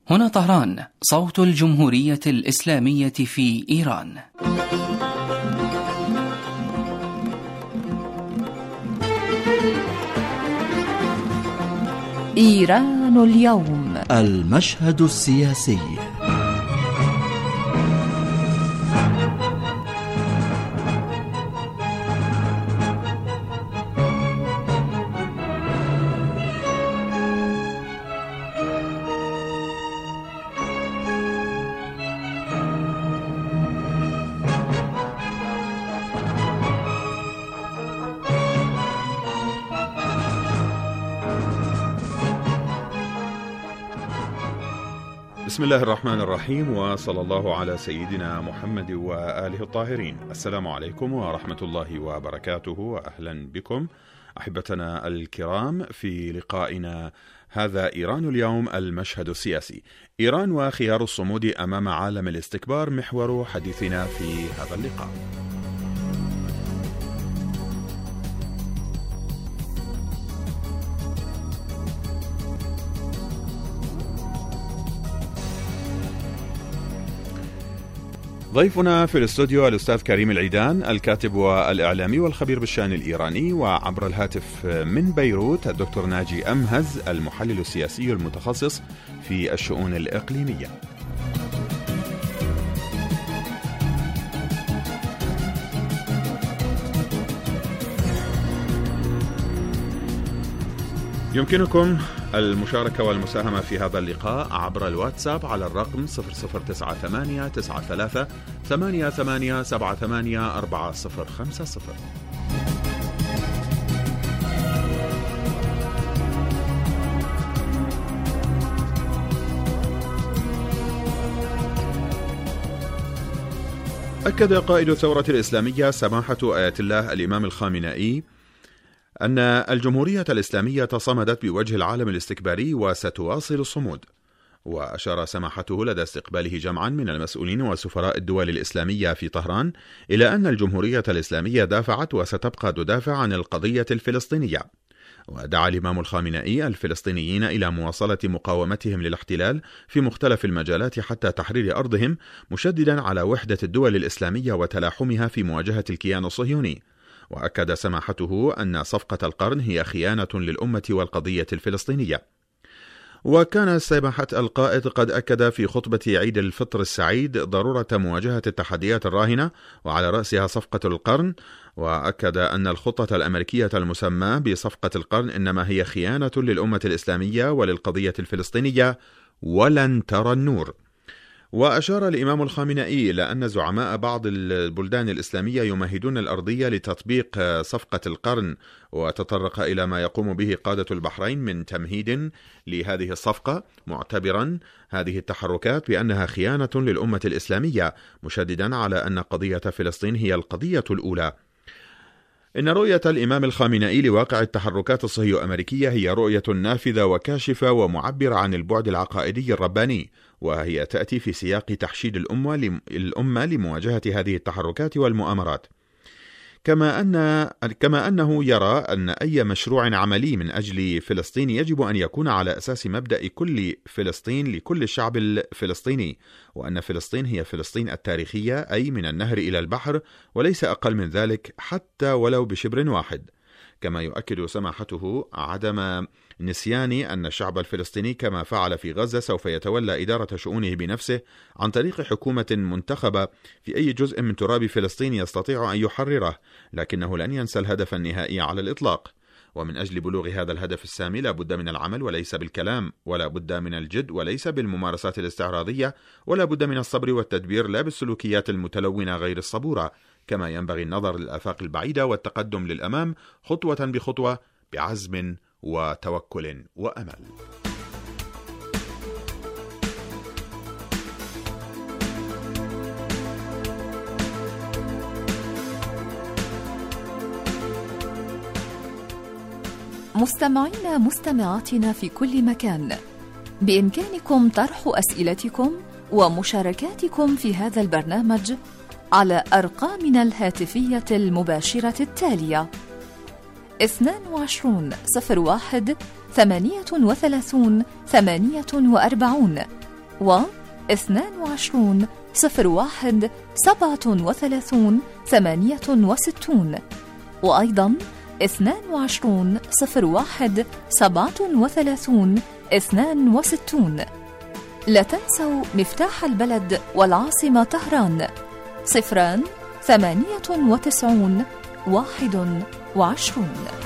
هنا طهران، صوت الجمهورية الإسلامية في إيران. إيران اليوم، المشهد السياسي. بسم الله الرحمن الرحيم، وصلى الله على سيدنا محمد وآله الطاهرين. السلام عليكم ورحمة الله وبركاته، وأهلا بكم أحبتنا الكرام في لقائنا هذا إيران اليوم، المشهد السياسي. إيران وخيار الصمود أمام عالم الاستكبار محور حديثنا في هذا اللقاء. ضيفنا في الاستوديو الأستاذ كريم العيدان، الكاتب والإعلامي والخبير بالشأن الإيراني، وعبر الهاتف من بيروت الدكتور ناجي أمهز، المحلل السياسي المتخصص في الشؤون الإقليمية. يمكنكم المشاركة والمساهمة في هذا اللقاء عبر الواتساب على الرقم 00989388784050. أكد قائد الثورة الإسلامية سماحة آية الله الإمام الخامنئي أن الجمهورية الإسلامية صمدت بوجه العالم الاستكباري وستواصل الصمود. وأشار سماحته لدى استقباله جمعا من المسؤولين وسفراء الدول الإسلامية في طهران إلى أن الجمهورية الإسلامية دافعت وستبقى تدافع عن القضية الفلسطينية. ودعا الإمام الخامنئي الفلسطينيين إلى مواصلة مقاومتهم للاحتلال في مختلف المجالات حتى تحرير أرضهم، مشددا على وحدة الدول الإسلامية وتلاحمها في مواجهة الكيان الصهيوني. وأكد سماحته أن صفقة القرن هي خيانة للأمة والقضية الفلسطينية. وكان سماحة القائد قد أكد في خطبة عيد الفطر السعيد ضرورة مواجهة التحديات الراهنة وعلى رأسها صفقة القرن، وأكد أن الخطة الأمريكية المسماة بصفقة القرن إنما هي خيانة للأمة الإسلامية وللقضية الفلسطينية ولن ترى النور. وأشار الإمام الخامنئي إلى أن زعماء بعض البلدان الإسلامية يمهدون الأرضية لتطبيق صفقة القرن، وتطرق إلى ما يقوم به قادة البحرين من تمهيد لهذه الصفقة، معتبرا هذه التحركات بأنها خيانة للأمة الإسلامية، مشددا على أن قضية فلسطين هي القضية الأولى. إن رؤية الإمام الخامنئي لواقع التحركات الصهيو-أمريكية هي رؤية نافذة وكاشفة ومعبرة عن البعد العقائدي الرباني، وهي تأتي في سياق تحشيد الأمة لمواجهة هذه التحركات والمؤامرات، كما أنه يرى أن أي مشروع عملي من أجل فلسطين يجب أن يكون على أساس مبدأ كل فلسطين لكل الشعب الفلسطيني، وأن فلسطين هي فلسطين التاريخية، أي من النهر إلى البحر، وليس أقل من ذلك حتى ولو بشبر واحد. كما يؤكد سماحته عدم نسيان أن الشعب الفلسطيني كما فعل في غزة سوف يتولى إدارة شؤونه بنفسه عن طريق حكومة منتخبة في أي جزء من تراب فلسطين يستطيع أن يحرره، لكنه لن ينسى الهدف النهائي على الإطلاق. ومن أجل بلوغ هذا الهدف السامي لا بد من العمل وليس بالكلام، ولا بد من الجد وليس بالممارسات الاستعراضية، ولا بد من الصبر والتدبير لا بالسلوكيات المتلونة غير الصبورة. كما ينبغي النظر للآفاق البعيدة والتقدم للأمام خطوة بخطوة بعزم وتوكل وأمل. مستمعينا مستمعاتنا في كل مكان، بإمكانكم طرح أسئلتكم ومشاركاتكم في هذا البرنامج على أرقامنا الهاتفية المباشرة التالية: 22 01 38 48 و22 01 37 68 وأيضا 22 01 37 62. لا تنسوا مفتاح البلد والعاصمة طهران 098 21.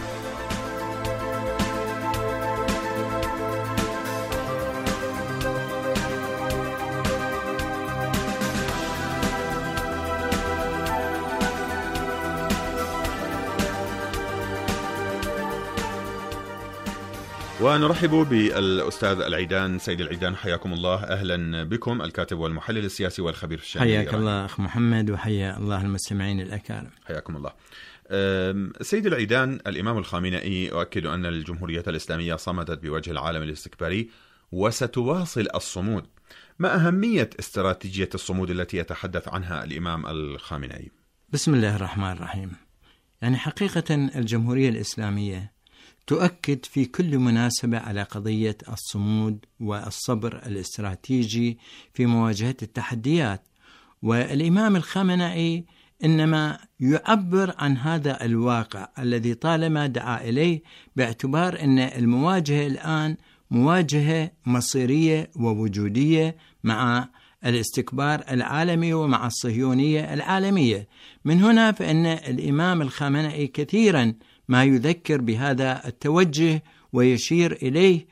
ونرحب بالأستاذ العيدان، سيد العيدان، حياكم الله، أهلا بكم، الكاتب والمحلل السياسي والخبير في الشأن الإيراني. حياك الله أخ محمد، وحيا الله المستمعين الأكارم. حياكم الله. سيد العيدان، الإمام الخامنئي يؤكد أن الجمهورية الإسلامية صمدت بوجه العالم الاستكباري وستواصل الصمود. ما أهمية استراتيجية الصمود التي يتحدث عنها الإمام الخامنئي؟ بسم الله الرحمن الرحيم. يعني حقيقة الجمهورية الإسلامية تؤكد في كل مناسبة على قضية الصمود والصبر الاستراتيجي في مواجهة التحديات، والإمام الخامنئي إنما يعبر عن هذا الواقع الذي طالما دعا إليه، باعتبار أن المواجهة الآن مواجهة مصيرية ووجودية مع الاستكبار العالمي ومع الصهيونية العالمية. من هنا فإن الإمام الخامنئي كثيرا ما يذكر بهذا التوجه ويشير إليه،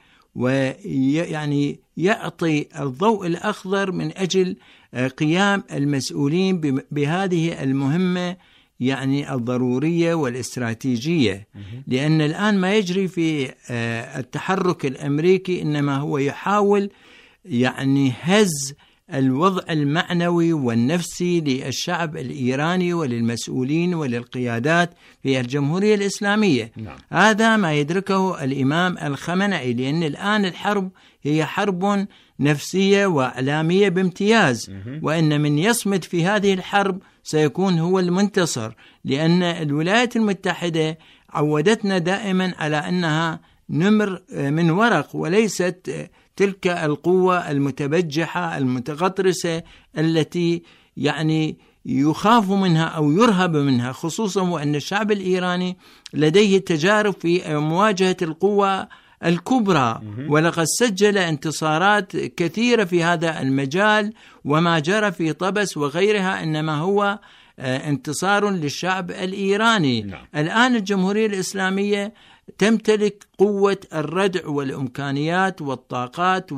ويعني يعطي الضوء الأخضر من أجل قيام المسؤولين بهذه المهمة يعني الضرورية والاستراتيجية. لأن الآن ما يجري في التحرك الأمريكي إنما هو يحاول يعني هز الوضع المعنوي والنفسي للشعب الإيراني وللمسؤولين وللقيادات في الجمهورية الإسلامية. هذا ما يدركه الإمام الخامنئي، لأن الآن الحرب هي حرب نفسية وإعلامية بامتياز، وإن من يصمد في هذه الحرب سيكون هو المنتصر، لأن الولايات المتحدة عودتنا دائما على أنها نمر من ورق وليست تلك القوة المتبجحة المتغطرسة التي يعني يخاف منها أو يرهب منها، خصوصا وأن الشعب الإيراني لديه تجارب في مواجهة القوة الكبرى، ولقد سجل انتصارات كثيرة في هذا المجال، وما جرى في طبس وغيرها إنما هو انتصار للشعب الإيراني. الآن الجمهورية الإسلامية تمتلك قوة الردع والإمكانيات والطاقات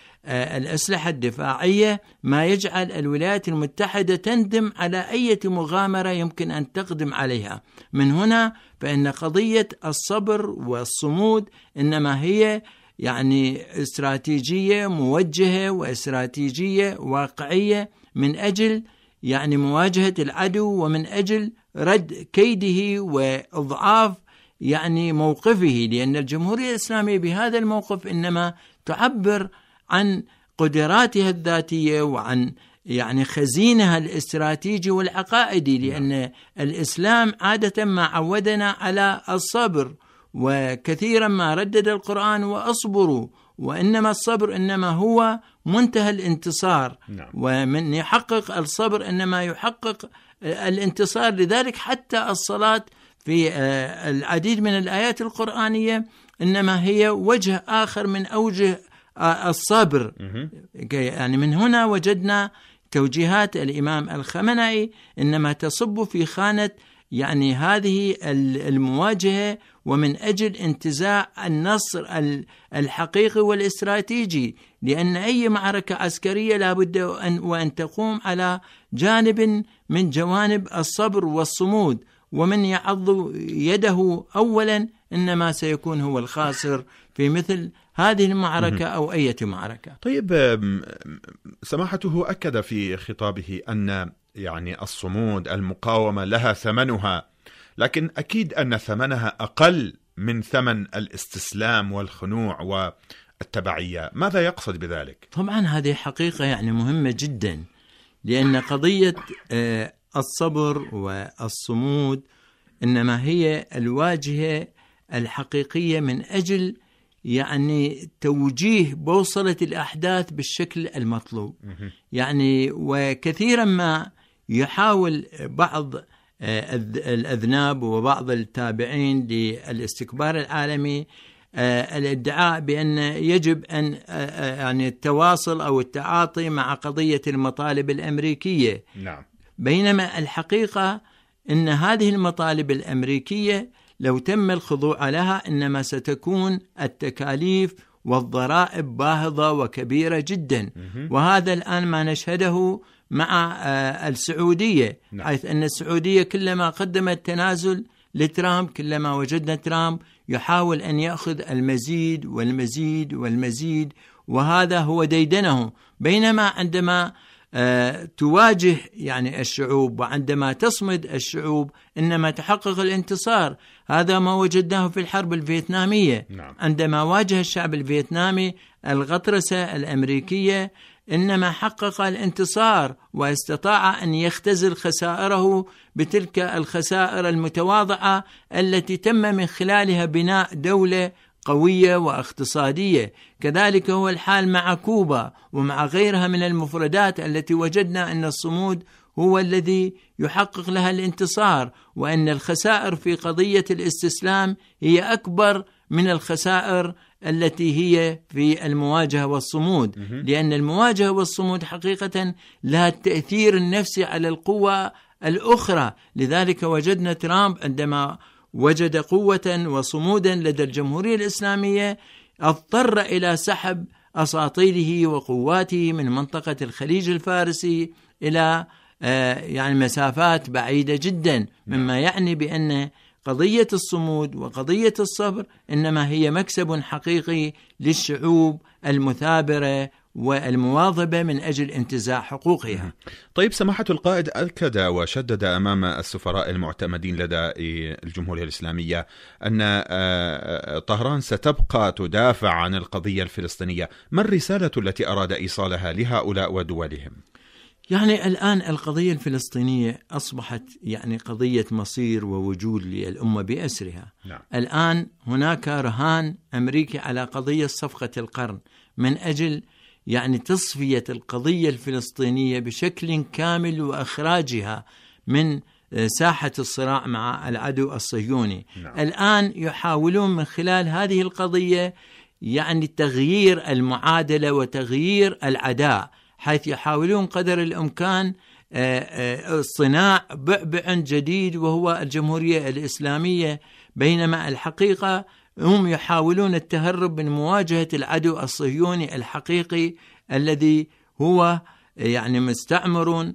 والأسلحة الدفاعية، ما يجعل الولايات المتحدة تندم على أي مغامرة يمكن أن تقدم عليها. من هنا فإن قضية الصبر والصمود إنما هي يعني استراتيجية موجهة واستراتيجية واقعية من أجل يعني مواجهة العدو، ومن أجل رد كيده وإضعاف يعني موقفه، لأن الجمهورية الإسلامية بهذا الموقف إنما تعبر عن قدراتها الذاتية وعن يعني خزينها الاستراتيجي والعقائدي، لأن الإسلام عادة ما عودنا على الصبر، وكثيرا ما ردد القرآن وأصبروا، وإنما الصبر إنما هو منتهى الانتصار، ومن يحقق الصبر إنما يحقق الانتصار. لذلك حتى الصلاة في العديد من الآيات القرآنية إنما هي وجه آخر من أوجه الصبر. يعني من هنا وجدنا توجيهات الإمام الخامنئي إنما تصب في خانة يعني هذه المواجهة، ومن أجل انتزاع النصر الحقيقي والاستراتيجي، لأن أي معركة عسكرية لابد وأن تقوم على جانب من جوانب الصبر والصمود، ومن يعض يده أولا إنما سيكون هو الخاسر في مثل هذه المعركة أو أي معركة. طيب، سماحته أكد في خطابه أن يعني الصمود المقاومة لها ثمنها، لكن أكيد أن ثمنها أقل من ثمن الاستسلام والخنوع والتبعية. ماذا يقصد بذلك؟ طبعا هذه حقيقة يعني مهمة جدا، لأن قضية الصبر والصمود إنما هي الواجهة الحقيقية من أجل يعني توجيه بوصلة الأحداث بالشكل المطلوب. يعني وكثيرا ما يحاول بعض الأذناب وبعض التابعين للاستكبار العالمي الادعاء بأن يجب أن يعني التواصل أو التعاطي مع قضية المطالب الأمريكية. نعم. بينما الحقيقة أن هذه المطالب الأمريكية لو تم الخضوع لها إنما ستكون التكاليف والضرائب باهظة وكبيرة جدا. وهذا الآن ما نشهده مع السعودية. حيث أن السعودية كلما قدمت تنازل لترامب كلما وجدنا ترامب يحاول أن يأخذ المزيد والمزيد والمزيد، وهذا هو ديدنه. بينما عندما تواجه يعني الشعوب وعندما تصمد الشعوب إنما تحقق الانتصار. هذا ما وجدناه في الحرب الفيتنامية. نعم. عندما واجه الشعب الفيتنامي الغطرسة الأمريكية إنما حقق الانتصار واستطاع أن يختزل خسائره بتلك الخسائر المتواضعة التي تم من خلالها بناء دولة قوية واقتصادية. كذلك هو الحال مع كوبا ومع غيرها من المفردات التي وجدنا أن الصمود هو الذي يحقق لها الانتصار، وأن الخسائر في قضية الاستسلام هي أكبر من الخسائر التي هي في المواجهة والصمود. لأن المواجهة والصمود حقيقة لها التأثير النفسي على القوة الأخرى. لذلك وجدنا ترامب عندما وجد قوة وصمودا لدى الجمهورية الإسلامية اضطر إلى سحب أساطيله وقواته من منطقة الخليج الفارسي إلى يعني مسافات بعيدة جدا، مما يعني بأن قضية الصمود وقضية الصبر إنما هي مكسب حقيقي للشعوب المثابرة والمواظبة من أجل انتزاع حقوقها. طيب سماحة القائد، أكد وشدد أمام السفراء المعتمدين لدى الجمهورية الإسلامية أن طهران ستبقى تدافع عن القضية الفلسطينية. ما الرسالة التي أراد إيصالها لهؤلاء ودولهم؟ يعني الآن القضية الفلسطينية أصبحت يعني قضية مصير ووجود للأمة بأسرها. نعم. الآن هناك رهان أمريكي على قضية صفقة القرن من أجل يعني تصفية القضية الفلسطينية بشكل كامل وإخراجها من ساحة الصراع مع العدو الصهيوني. نعم. الآن يحاولون من خلال هذه القضية يعني تغيير المعادلة وتغيير العداء، حيث يحاولون قدر الإمكان صناع بعبع جديد وهو الجمهورية الإسلامية. بينما الحقيقة هم يحاولون التهرب من مواجهة العدو الصهيوني الحقيقي الذي هو يعني مستعمر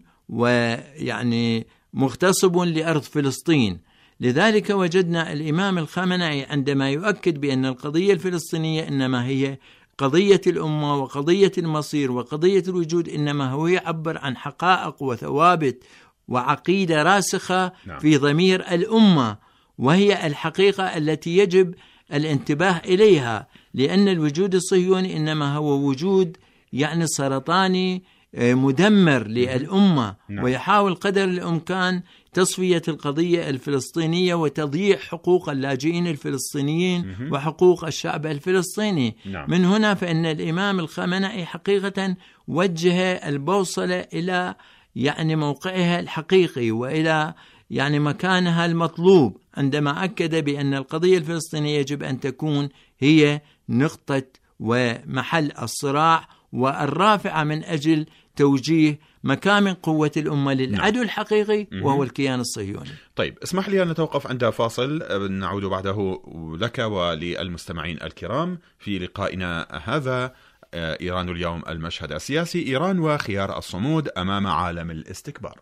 ويعني مغتصب لأرض فلسطين. لذلك وجدنا الإمام الخامنئي عندما يؤكد بأن القضية الفلسطينية إنما هي قضية الأمة وقضية المصير وقضية الوجود، إنما هو يعبر عن حقائق وثوابت وعقيدة راسخة في ضمير الأمة، وهي الحقيقة التي يجب الانتباه إليها. لأن الوجود الصهيوني إنما هو وجود يعني سرطاني مدمر للأمة، ويحاول قدر الإمكان تصفية القضية الفلسطينية وتضييع حقوق اللاجئين الفلسطينيين وحقوق الشعب الفلسطيني. من هنا فإن الإمام الخامنئي حقيقة وجه البوصلة إلى يعني موقعها الحقيقي وإلى يعني مكانها المطلوب، عندما أكد بأن القضية الفلسطينية يجب أن تكون هي نقطة ومحل الصراع والرافعة من أجل توجيه مكامن قوة الأمة للعدو الحقيقي وهو الكيان الصهيوني. طيب اسمح لي أن نتوقف عند فاصل، نعود بعده لك وللمستمعين الكرام في لقائنا هذا إيران اليوم، المشهد السياسي، إيران وخيار الصمود أمام عالم الاستكبار.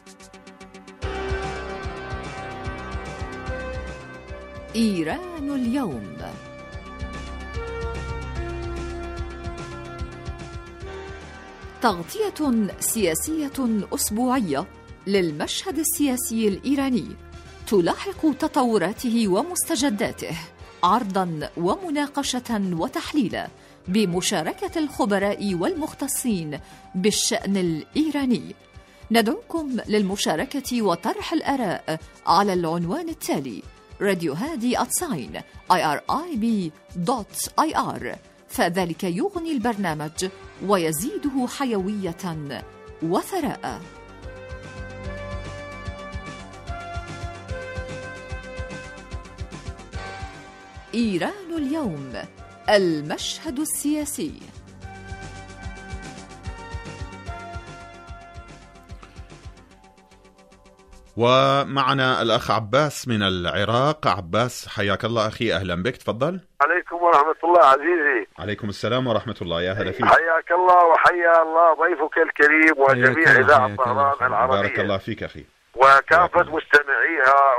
إيران اليوم. تغطية سياسية أسبوعية للمشهد السياسي الإيراني تلاحق تطوراته ومستجداته، عرضا ومناقشة وتحليلا بمشاركة الخبراء والمختصين بالشأن الإيراني. ندعوكم للمشاركة وطرح الآراء على العنوان التالي: راديو هادي @irib.ir، فذلك يغني البرنامج ويزيده حيوية وثراء. إيران اليوم، المشهد السياسي. ومعنا الأخ عباس من العراق. عباس حياك الله أخي، أهلا بك، تفضل. عليكم ورحمة الله عزيزي. عليكم السلام ورحمة الله، يا هلا فيك. حياك الله وحيا الله ضيفك الكريم وجميع إذاعة طهران العربية. بارك الله فيك أخي وكافة مستمعيها،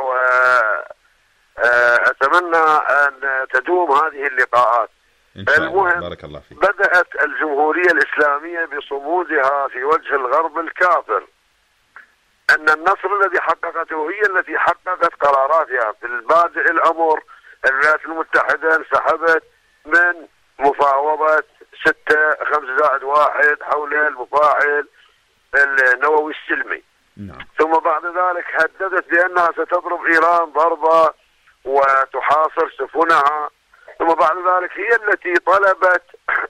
وأتمنى أن تدوم هذه اللقاءات. المهم، بارك الله فيك. بدأت الجمهورية الإسلامية بصمودها في وجه الغرب الكافر. أن النصر الذي حققته هي التي حققت قراراتها. في البادئ الأمر الولايات المتحدة انسحبت من مفاوضة 6-5+1 حول المفاعل النووي السلمي. ثم بعد ذلك هددت بأنها ستضرب إيران ضربة وتحاصر سفنها. ثم بعد ذلك هي التي طلبت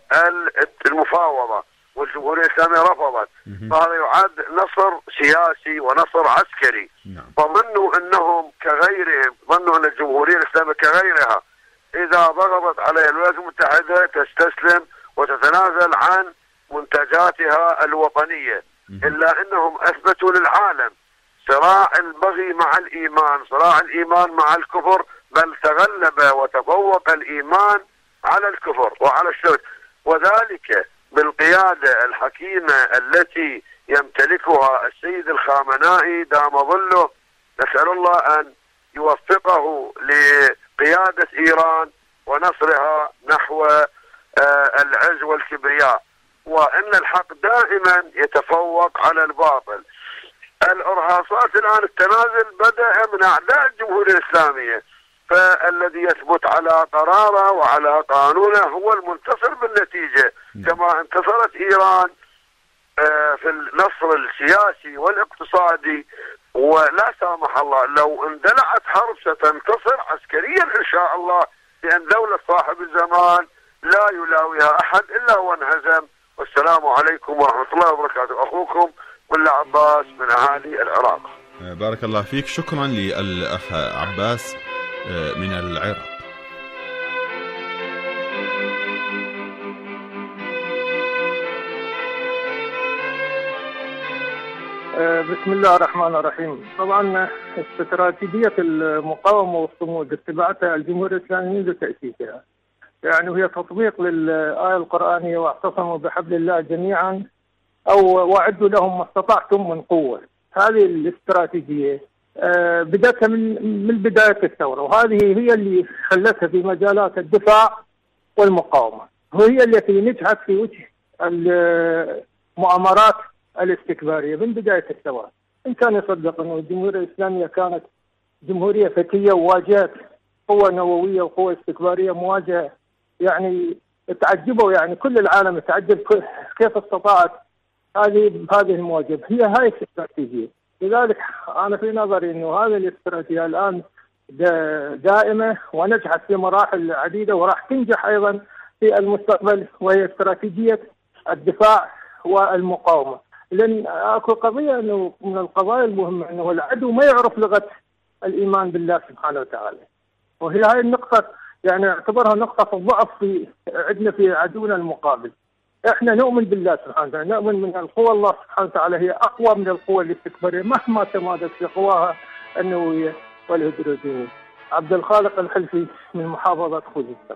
المفاوضة والجمهورية الإسلامية رفضت. فهذا يعد نصر سياسي ونصر عسكري. فظنوا أنهم كغيرهم، ظنوا أن الجمهورية الإسلامية كغيرها إذا ضغطت عليها الولايات المتحدة تستسلم وتتنازل عن منتجاتها الوطنية. إلا أنهم أثبتوا للعالم صراع البغي مع الإيمان، صراع الإيمان مع الكفر، بل تغلب وتفوق الإيمان على الكفر وعلى الشرك، وذلك بالقيادة الحكيمة التي يمتلكها السيد الخامنائي دام ظله. نسأل الله أن يوفقه لقيادة إيران ونصرها نحو العز والكبرياء، وإن الحق دائما يتفوق على الباطل. الإرهاصات الآن، التنازل بدأ من أعداء الجمهورية الإسلامية، فالذي يثبت على قراره وعلى قانونه هو المنتصر بالنتيجة، كما انتصرت إيران في النصر السياسي والاقتصادي. ولا سامح الله لو اندلعت حرب ستنتصر عسكريا إن شاء الله، لأن دولة صاحب الزمان لا يلاويها أحد إلا وانهزم. والسلام عليكم ورحمة الله وبركاته. أخوكم ملا عباس من أهالي العراق. بارك الله فيك، شكرا للأخ عباس من العراق. بسم الله الرحمن الرحيم. طبعا استراتيجية المقاومة والصمود اتبعتها الجمهورية الإسلامية منذ تأسيسها، يعني وهي تطبيق للآية القرآنية: واعتصموا بحبل الله جميعا أو وأعدوا لهم ما استطعتم من قوة. هذه الاستراتيجية بدأتها من بداية الثورة، وهذه هي اللي خلتها في مجالات الدفاع والمقاومة، وهي التي نجحت في وجه المؤامرات الاستكبارية من بداية الثورة. إن كان يصدق أن الجمهورية الإسلامية كانت جمهورية ذكية وواجهت قوة نووية وقوة استكبارية مواجهة، يعني تعجبوا، يعني كل العالم تعجب كيف استطاعت هذه المواجهة. هي هاي الاستراتيجية. لذلك أنا في نظري أنه هذه الاستراتيجية الآن دائمة ونجحت في مراحل عديدة وراح تنجح أيضا في المستقبل، وهي استراتيجية الدفاع والمقاومة. لأن أكو قضية أنه من القضايا المهمة أنه العدو ما يعرف لغة الإيمان بالله سبحانه وتعالى، وهي هاي النقطة يعني اعتبرها نقطة الضعف في عندنا في عدونا المقابل. احنا نؤمن بالله سبحانه وتعالى، نؤمن من القوى الله سبحانه وتعالى هي أقوى من القوى الاستكبارية مهما تمادت في قواها النووية والهيدروجينية. عبد الخالق الحلفي من محافظة خوزستان.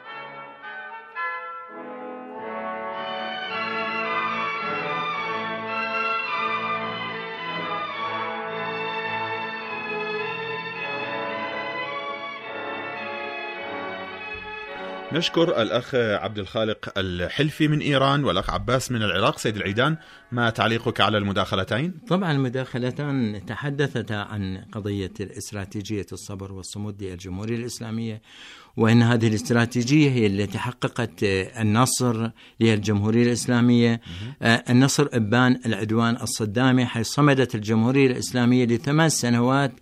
نشكر الأخ عبد الخالق الحلفي من إيران والأخ عباس من العراق. سيد العيدان، ما تعليقك على المداخلتين؟ طبعا المداخلتان تحدثتا عن قضية استراتيجية الصبر والصمود للجمهورية الإسلامية، وأن هذه الاستراتيجية هي التي حققت النصر للجمهورية الإسلامية، النصر إبان العدوان الصدامي، حيث صمدت الجمهورية الإسلامية ل8 سنوات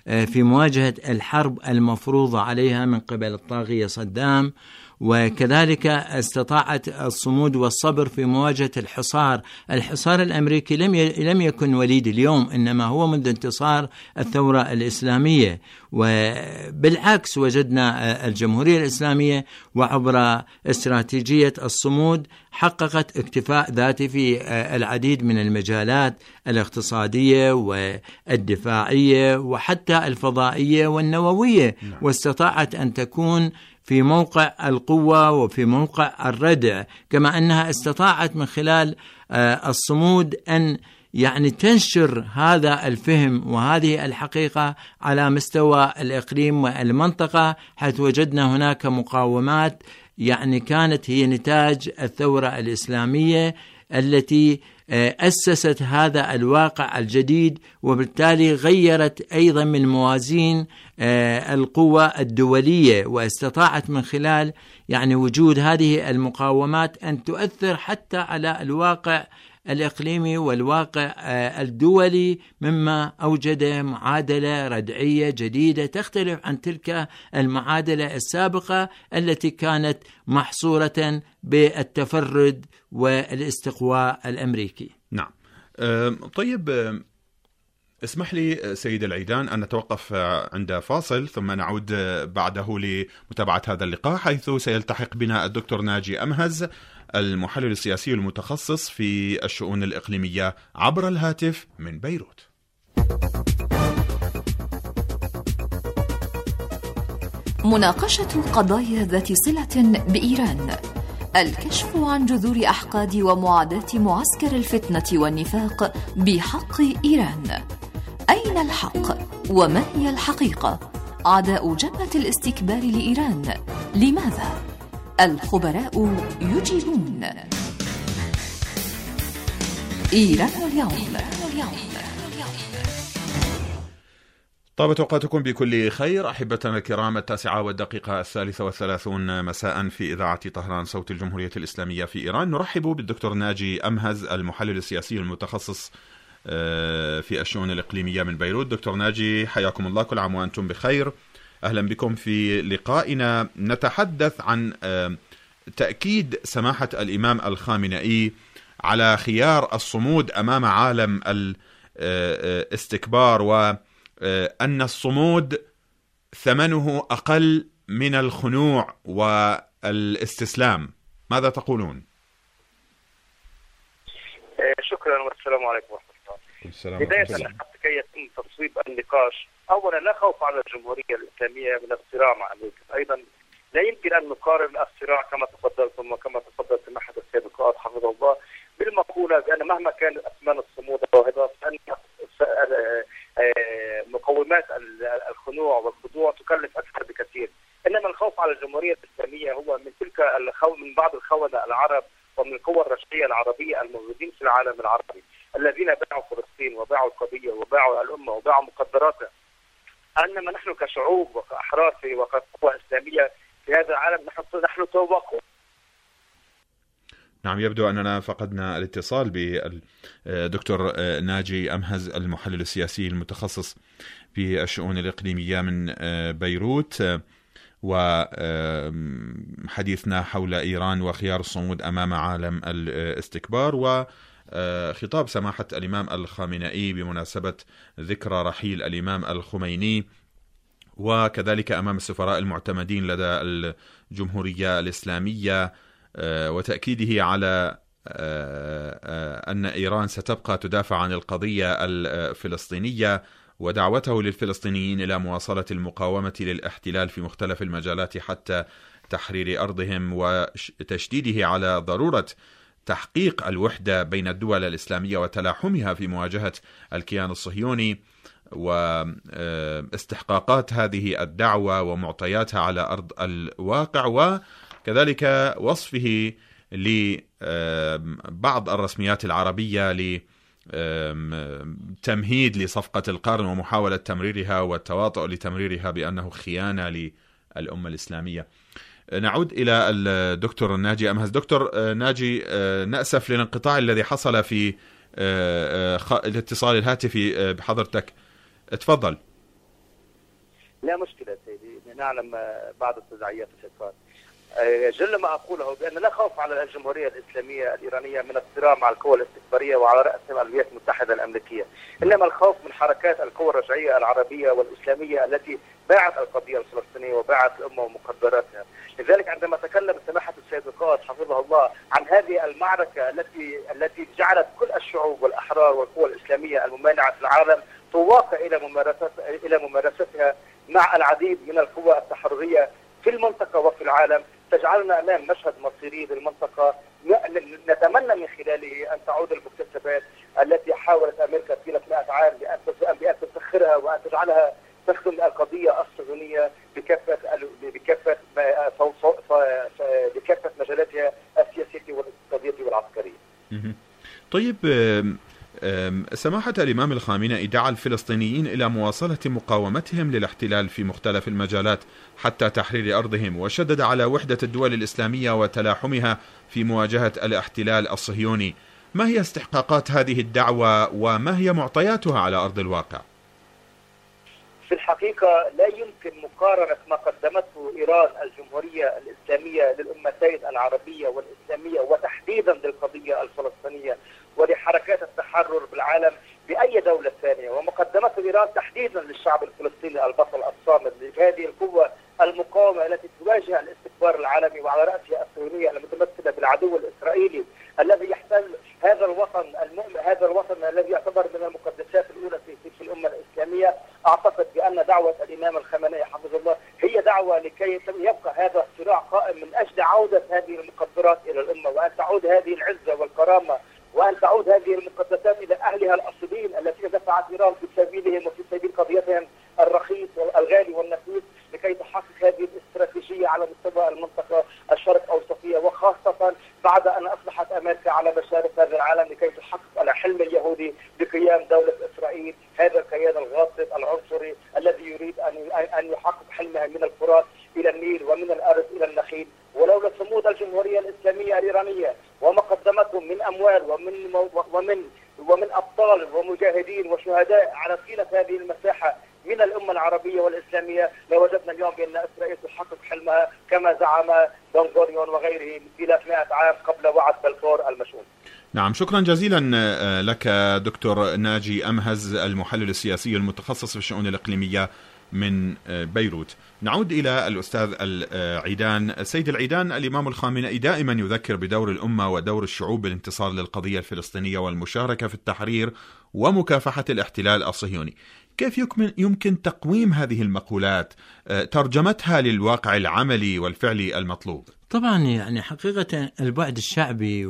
في مواجهة الحرب المفروضة عليها من قبل الطاغية صدام، وكذلك استطاعت الصمود والصبر في مواجهة الحصار الأمريكي لم يكن وليد اليوم، إنما هو منذ انتصار الثورة الإسلامية. وبالعكس وجدنا الجمهورية الإسلامية وعبر استراتيجية الصمود حققت اكتفاء ذاتي في العديد من المجالات الاقتصادية والدفاعية وحتى الفضائية والنووية، واستطاعت أن تكون في موقع القوة وفي موقع الردع، كما أنها استطاعت من خلال الصمود أن تنشر هذا الفهم وهذه الحقيقة على مستوى الإقليم والمنطقة، حيث وجدنا هناك مقاومات كانت هي نتاج الثورة الإسلامية التي أسست هذا الواقع الجديد، وبالتالي غيرت أيضا من موازين القوى الدولية، واستطاعت من خلال وجود هذه المقاومات أن تؤثر حتى على الواقع الإقليمي والواقع الدولي، مما أوجد معادلة ردعية جديدة تختلف عن تلك المعادلة السابقة التي كانت محصورة بالتفرد والاستقواء الأمريكي. نعم. طيب، اسمح لي سيد العيدان أن نتوقف عند فاصل ثم نعود بعده لمتابعة هذا اللقاء، حيث سيلتحق بنا الدكتور ناجي أمهز المحلل السياسي المتخصص في الشؤون الإقليمية عبر الهاتف من بيروت. مناقشة قضايا ذات صلة بإيران، الكشف عن جذور أحقاد ومعاداة معسكر الفتنة والنفاق بحق إيران. أين الحق؟ وما هي الحقيقة؟ أعداء جبهة الاستكبار لإيران لماذا؟ الخبراء يجيبون. إيران اليوم. طابت أوقاتكم بكل خير أحبتنا الكرام. 9:33 مساء في إذاعة طهران صوت الجمهورية الإسلامية في إيران. نرحب بالدكتور ناجي أمهز المحلل السياسي المتخصص في الشؤون الإقليمية من بيروت. دكتور ناجي، حياكم الله، كل عام وأنتم بخير. أهلا بكم في لقائنا. نتحدث عن تأكيد سماحة الإمام الخامنئي على خيار الصمود أمام عالم الاستكبار، وأن الصمود ثمنه أقل من الخنوع والاستسلام. ماذا تقولون؟ شكرا والسلام عليكم ورحمة الله. بداية حتى كي يتم تصويب النقاش، أولا لا خوف على الجمهورية الإسلامية من الصراع مع أمريكا. أيضا لا يمكن أن نقارن الصراع كما تفضلتم وكما تفضل سماحة السيد القائد حفظه الله بالمقولة بأن مهما كان أثمان الصمود الواهضة فأن مقومات الخنوع والخضوع تكلف أكثر بكثير. إنما الخوف على الجمهورية الإسلامية هو من تلك من بعض الخونة العرب ومن القوى الرشدية العربية الموجودين في العالم العربي الذين باعوا فلسطين وباعوا القضية وباعوا الأمة وباعوا مقدراتها. أنما نحن كشعوب وكأحرار وكقوى إسلامية في هذا العالم نحن توقف. نعم، يبدو أننا فقدنا الاتصال بالدكتور ناجي أمهز المحلل السياسي المتخصص في الشؤون الإقليمية من بيروت، وحديثنا حول إيران وخيار الصمود أمام عالم الاستكبار، وخطاب سماحة الإمام الخامنئي بمناسبة ذكرى رحيل الإمام الخميني، وكذلك أمام السفراء المعتمدين لدى الجمهورية الإسلامية، وتأكيده على أن إيران ستبقى تدافع عن القضية الفلسطينية، ودعوته للفلسطينيين إلى مواصلة المقاومة للاحتلال في مختلف المجالات حتى تحرير أرضهم، وتشديده على ضرورة تحقيق الوحدة بين الدول الإسلامية وتلاحمها في مواجهة الكيان الصهيوني، واستحقاقات هذه الدعوة ومعطياتها على أرض الواقع، وكذلك وصفه لبعض الرسميات العربية لتمهيد لصفقة القرن ومحاولة تمريرها والتواطؤ لتمريرها بأنه خيانة للأمة الإسلامية. نعود إلى الدكتور ناجي أمهز. دكتور ناجي، نأسف للانقطاع الذي حصل في الاتصال الهاتفي بحضرتك. تفضل. لا مشكلة سيدي، نعلم بعض التداعيات الشيطان. جل ما أقوله بأن لا خوف على الجمهورية الإسلامية الإيرانية من الصراع مع القوى الاستكبارية وعلى رأسها الولايات المتحدة الأمريكية، إنما الخوف من حركات القوى الرجعية العربية والإسلامية التي باعت القضية الفلسطينية وباعت الأمة ومقدراتها. لذلك عندما تكلم سماحة السيد القائد حفظه الله عن هذه المعركة التي جعلت كل الشعوب والأحرار والقوى الإسلامية الممانعة في العالم تواقع إلى ممارستها مع العديد من القوى التحررية في المنطقة وفي العالم، تجعلنا أمام مشهد مصيري للمنطقة نتمنى من خلاله أن تعود المكتسبات التي حاولت أمريكا طيلة 100 عام بأن تسخرها وأن تجعلها تخدم القضية الصهيونية بكافة مجالاتها السياسية والاقتصادية والعسكرية. طيب سماحة الإمام الخامنئي دعا الفلسطينيين إلى مواصلة مقاومتهم للاحتلال في مختلف المجالات حتى تحرير أرضهم، وشدد على وحدة الدول الإسلامية وتلاحمها في مواجهة الاحتلال الصهيوني. ما هي استحقاقات هذه الدعوة وما هي معطياتها على أرض الواقع؟ في الحقيقة لا يمكن مقارنة ما قدمته إيران الجمهورية الإسلامية للأمتين العربية والإسلامية وتحديدا للقضية الفلسطينية ولحركات التحرر بالعالم بأي دولة ثانية، ومقدمة إيران تحديدا للشعب الفلسطيني البطل الصامد لهذه القوة المقاومة التي تواجه الاستكبار العالمي وعلى رأسها الصهيونية المتمثلة بالعدو الإسرائيلي الذي يحتل هذا الوطن الذي يعتبر من المقدسات الأولى في الأمة الإسلامية. أعتقد بأن دعوة الإمام الخامنئي حفظه الله هي دعوة لكي يبقى هذا الصراع قائم من أجل عودة هذه المقدرات إلى الأمة، وأن تعود هذه العزة والكرامة، وأن تعود هذه المقدسات إلى أهلها الأصليين الذين دفعت إيران في سبيلهم وفي سبيل قضيتهم الرخيص والغالي والنفيس لكي تحقق هذه الاستراتيجية على مستوى المنطقة الشرق أوسطية، وخاصة بعد أن أصبحت أمريكا على مشارف هذا العالم لكي تحقق على حلم اليهودي بقيام دولة إسرائيل، هذا الكيان الغاصب العنصري الذي يريد أن يحقق حلمها من الفرات إلى النيل ومن الأرض إلى النخيل. ولولا صمود الجمهورية الإسلامية الإيرانية وما قدمته من أموال ومن أبطال ومجاهدين وشهداء على طيلة هذه المساحة من الأمة العربية والإسلامية لوجدنا اليوم بأن إسرائيل تحقق حلمها كما زعم بن غوريون وغيره 300 عام قبل وعد بلفور المشؤوم. نعم، شكرا جزيلا لك دكتور ناجي أمهز المحلل السياسي المتخصص في الشؤون الإقليمية من بيروت. نعود إلى الأستاذ العيدان. السيد العيدان، الإمام الخامنئي دائما يذكر بدور الأمة ودور الشعوب بالانتصار للقضية الفلسطينية والمشاركة في التحرير ومكافحة الاحتلال الصهيوني. كيف يمكن تقويم هذه المقولات، ترجمتها للواقع العملي والفعلي المطلوب؟ طبعا يعني حقيقة البعد الشعبي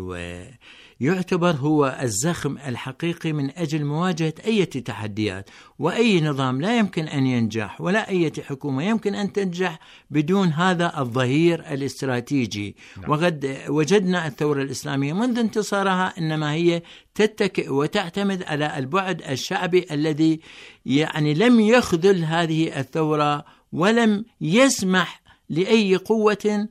يعتبر هو الزخم الحقيقي من أجل مواجهة أي تحديات، وأي نظام لا يمكن أن ينجح ولا أي حكومة يمكن أن تنجح بدون هذا الظهير الاستراتيجي. وقد وجدنا الثورة الإسلامية منذ انتصارها إنما هي تتكئ وتعتمد على البعد الشعبي الذي يعني لم يخذل هذه الثورة ولم يسمح لأي قوة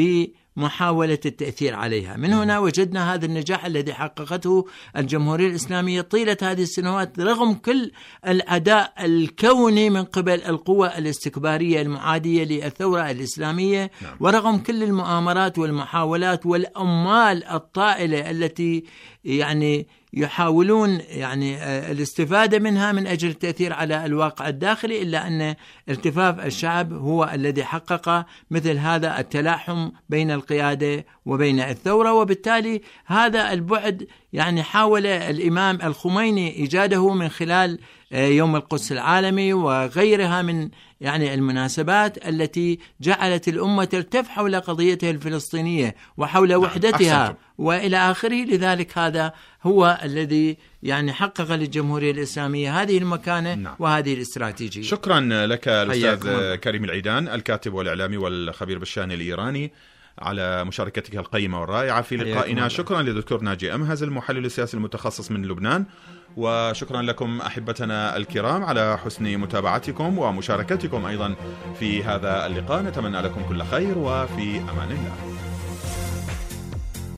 بمحاولة التأثير عليها. من هنا وجدنا هذا النجاح الذي حققته الجمهورية الإسلامية طيلة هذه السنوات رغم كل العداء الكوني من قبل القوى الاستكبارية المعادية للثورة الإسلامية، ورغم كل المؤامرات والمحاولات والأموال الطائلة التي يعني يحاولون يعني الاستفادة منها من أجل التأثير على الواقع الداخلي، إلا أن التفاف الشعب هو الذي حقق مثل هذا التلاحم بين القيادة وبين الثورة. وبالتالي هذا البعد يعني حاول الإمام الخميني إيجاده من خلال يوم القدس العالمي وغيرها من يعني المناسبات التي جعلت الأمة تلتف حول قضيتها الفلسطينية وحول وحدتها وإلى آخره. لذلك هذا هو الذي يعني حقق للجمهورية الإسلامية هذه المكانة وهذه الاستراتيجية. شكرا لك الأستاذ كريم العيدان، الكاتب والإعلامي والخبير بالشأن الإيراني، على مشاركتك القيمة والرائعة في لقائنا. شكرا لدكتور ناجي أمهز المحلل السياسي المتخصص من لبنان، وشكرا لكم أحبتنا الكرام على حسن متابعتكم ومشاركتكم أيضا في هذا اللقاء. نتمنى لكم كل خير وفي أمان الله.